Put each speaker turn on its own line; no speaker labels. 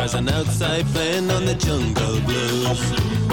stars and outside playing on the jungle blues.